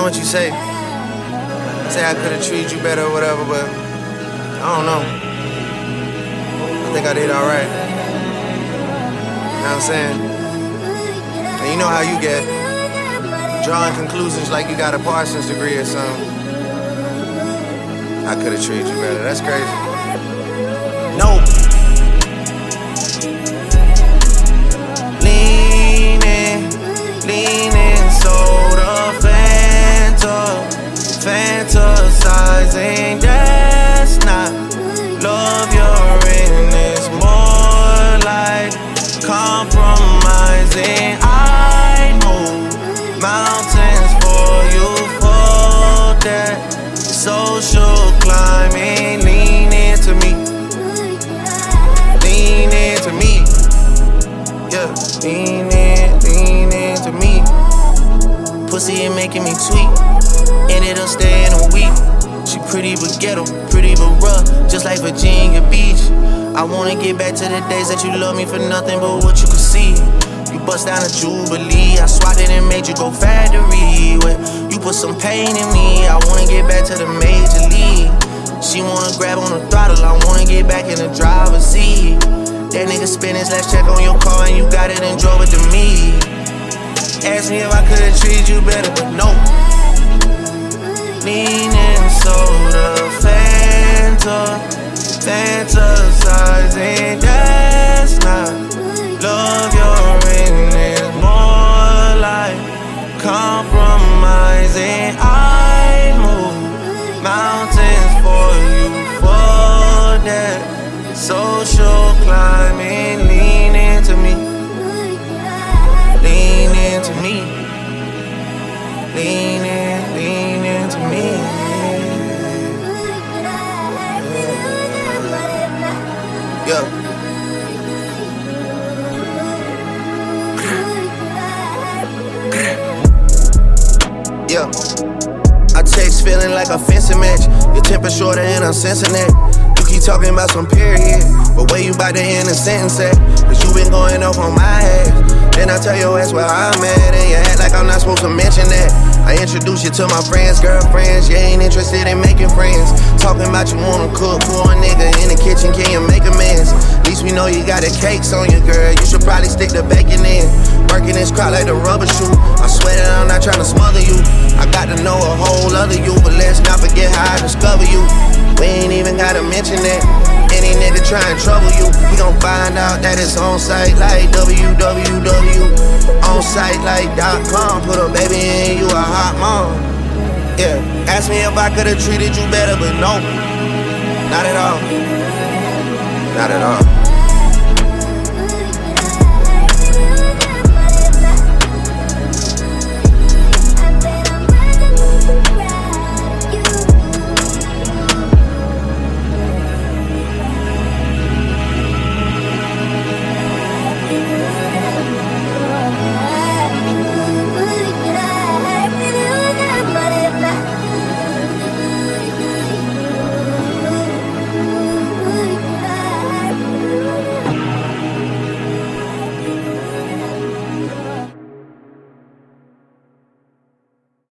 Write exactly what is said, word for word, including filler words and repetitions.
what you say. Say I could've treated you better or whatever, but I don't know. I think I did alright. You know what I'm saying? And you know how you get. Drawing conclusions like you got a Parsons degree or something. I could've treated you better. That's crazy. No. Leaning, leaning, soda, Fanta, fantasizing. That's not love. You're in. It's more like compromising. I move mountains for you for that social climbing. Lean into me, lean into me, yeah. Lean in, lean into me. Pussy ain't making me tweet, ended up staying a week. She pretty but ghetto, pretty but rough, just like Virginia Beach. I wanna get back to the days that you love me for nothing but what you could see. You bust down a Jubilee, I swatted and made you go factory. You put some pain in me, I wanna get back to the major league. She wanna grab on the throttle, I wanna get back in the driver's seat. That nigga spent his last check on your car and you got it and drove it to me. Ask me if I could've treated you better, but no. Leaning, soda, Fanta, fantasizing. That's not love. You're in. Is more like compromising. I move mountains for you for that social climbing. Lean into me, lean into me, lean in, lean into me. Yeah. Yeah, I text feeling like a fencing match. Your temper shorter and I'm sensing that. You keep talking about some period, but where you about to end a sentence at? Cause you been going off on my ass. Then I tell your ass where I'm at, and you act like I'm not supposed to mention that. I introduce you to my friends, girlfriends. You ain't interested in making friends. Talking about you wanna cook for a nigga in the kitchen, can you make amends? At least we know you got the cakes on you, girl. You should probably stick the bacon in. Working this crowd like the rubber shoe. I swear that I'm not trying to smother you. I got to know a whole other you, but let's not forget how I discover you. We ain't even gotta mention that. Any nigga try and trouble you, we gon' find out that it's on site like w w w. On site like .com. Put a baby in, you a hot mom. Yeah, ask me if I could've treated you better, but no, not at all. Not at all.